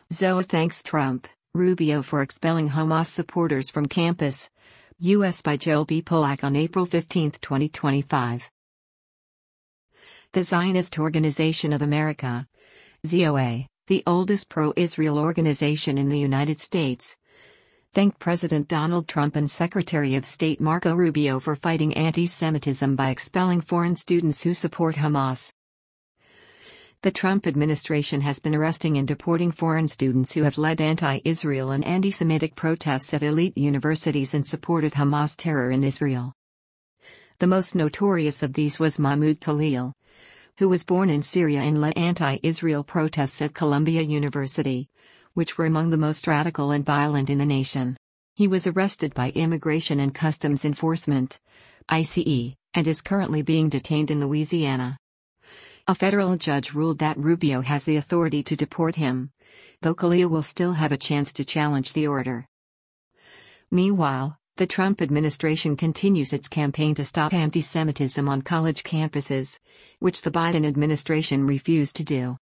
Zoe thanks Trump, Rubio for expelling Hamas supporters from campus. U.S. by Joel B. Pollack on April 15, 2025. The Zionist Organization of America, ZOA, the oldest pro-Israel organization in the United States, thanked President Donald Trump and Secretary of State Marco Rubio for fighting anti-Semitism by expelling foreign students who support Hamas. The Trump administration has been arresting and deporting foreign students who have led anti-Israel and anti-Semitic protests at elite universities in support of Hamas terror in Israel. The most notorious of these was Mahmoud Khalil, who was born in Syria and led anti-Israel protests at Columbia University, which were among the most radical and violent in the nation. He was arrested by Immigration and Customs Enforcement, ICE, and is currently being detained in Louisiana. A federal judge ruled that Rubio has the authority to deport him, though Khalil will still have a chance to challenge the order. Meanwhile, the Trump administration continues its campaign to stop anti-Semitism on college campuses, which the Biden administration refused to do.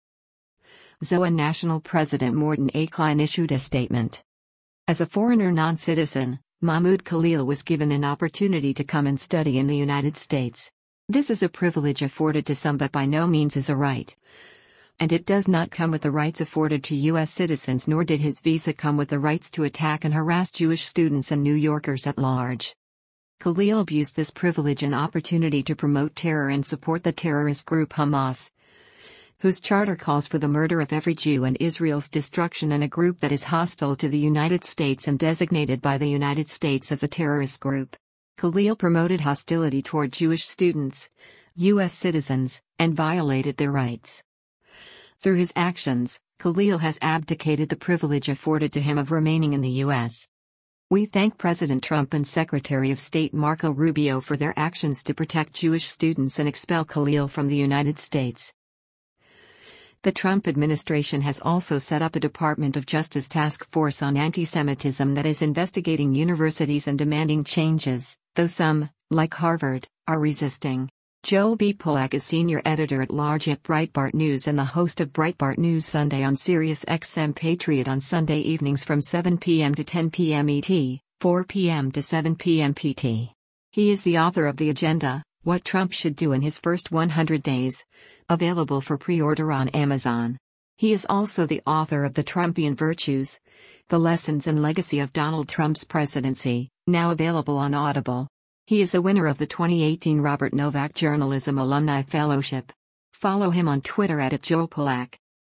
ZOA National President Morton A. Klein issued a statement. As a foreigner non-citizen, Mahmoud Khalil was given an opportunity to come and study in the United States. This is a privilege afforded to some but by no means is a right. And it does not come with the rights afforded to U.S. citizens, nor did his visa come with the rights to attack and harass Jewish students and New Yorkers at large. Khalil abused this privilege and opportunity to promote terror and support the terrorist group Hamas, whose charter calls for the murder of every Jew and Israel's destruction, and a group that is hostile to the United States and designated by the United States as a terrorist group. Khalil promoted hostility toward Jewish students, U.S. citizens, and violated their rights. Through his actions, Khalil has abdicated the privilege afforded to him of remaining in the U.S. We thank President Trump and Secretary of State Marco Rubio for their actions to protect Jewish students and expel Khalil from the United States. The Trump administration has also set up a Department of Justice task force on anti-Semitism that is investigating universities and demanding changes, though some, like Harvard, are resisting. Joel B. Pollack is senior editor-at-large at Breitbart News and the host of Breitbart News Sunday on Sirius XM Patriot on Sunday evenings from 7 p.m. to 10 p.m. ET, 4 p.m. to 7 p.m. PT. He is the author of The Agenda: What Trump Should Do in His First 100 Days, available for pre-order on Amazon. He is also the author of The Trumpian Virtues: The Lessons and Legacy of Donald Trump's Presidency, now available on Audible. He is a winner of the 2018 Robert Novak Journalism Alumni Fellowship. Follow him on Twitter @JoelPollack.